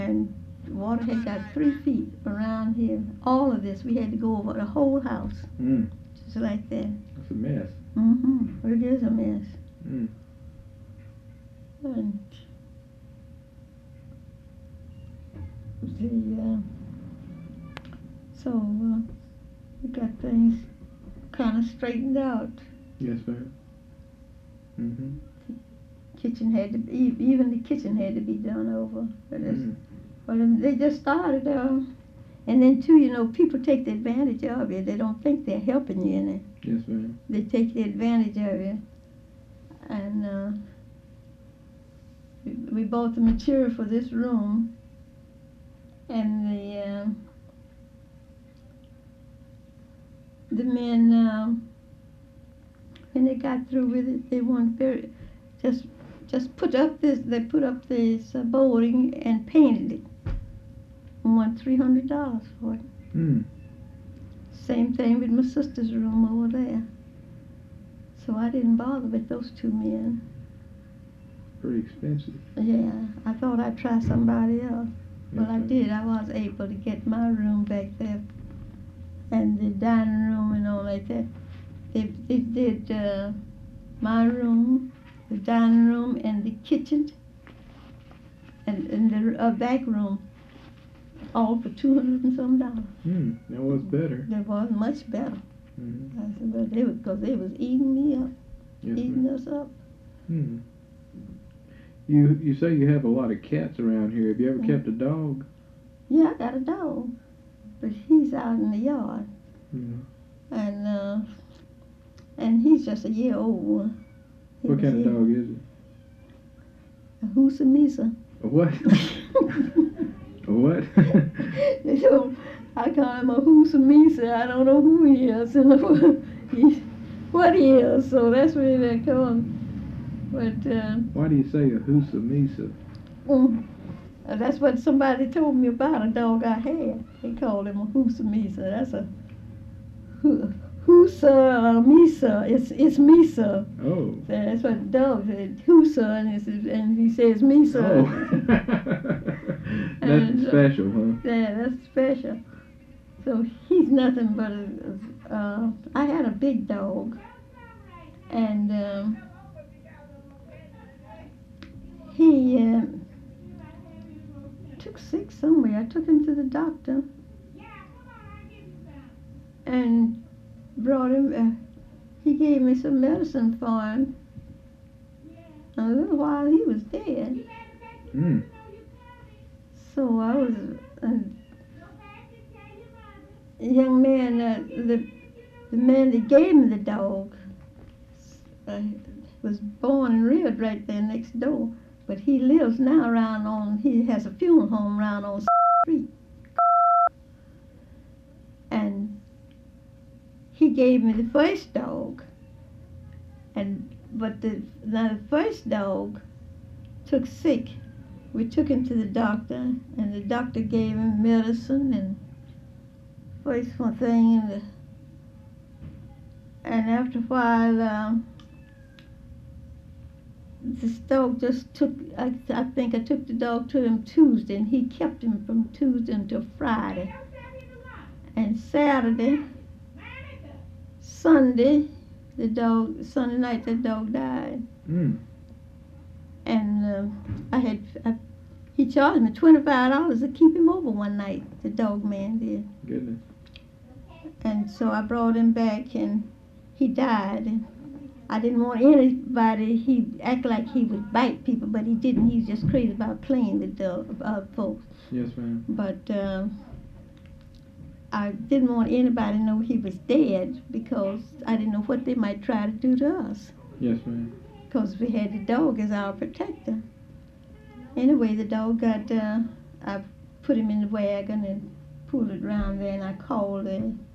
and the water had got 3 feet around here. All of this, we had to go over the whole house, just like that. That's a mess. It is a mess. And we got things kind of straightened out. Yes, ma'am. Kitchen had to be, even the kitchen had to be done over. But they just started, and then too, you know, people take the advantage of you. They don't think they're helping you in it. Yes, ma'am. They take the advantage of you. And we bought the material for this room, and the men, when they got through with it, they weren't very, just put up this, they put up this boarding and painted it. And won $300 for it. Same thing with my sister's room over there. So I didn't bother with those 2 men. Pretty expensive. Yeah, I thought I'd try somebody else. Yes, Well, I ma'am. did. I was able to get my room back there, and the dining room and all like that. They did my room, the dining room, and the kitchen, and the back room, all for $200 and some. That was better. That was much better. I said, but because they was eating me up, Yes, eating ma'am. us up. You say you have a lot of cats around here. Have you ever kept a dog? Yeah, I got a dog, but he's out in the yard, and he's just a year old. What kind of dog is it? A Husamisa. A what? A what? So I call him a Husamisa. I don't know who he is, what he is. So that's what they call him. But why do you say a Husamisa? that's what somebody told me about a dog I had. They called him a Husamisa. That's a Husa Misa. It's Misa. Oh. That's what the dog said. Husa, and he says Misa. Oh. That's special, huh? Yeah, that's special. So he's nothing but I had a big dog, and he took sick somewhere. I took him to the doctor and brought him, he gave me some medicine for him. A little while he was dead. So I was, a young man, the man that gave me the dog was born and reared right there next door. But he lives now he has a funeral home around on Street. And he gave me the first dog. But the first dog took sick. We took him to the doctor, and the doctor gave him medicine and first one thing, and after a while, this dog just took, I think I took the dog to him Tuesday, and he kept him from Tuesday until Friday. And Saturday, Sunday night, the dog died. And he charged me $25 to keep him over one night, the dog man did. Goodness. And so I brought him back, and he died. And I didn't want anybody, he acted like he would bite people, but he didn't. He was just crazy about playing with the folks. Yes, ma'am. But I didn't want anybody to know he was dead, because I didn't know what they might try to do to us. Yes, ma'am. Because we had the dog as our protector. Anyway, the dog got, I put him in the wagon and pulled it around there, and I called the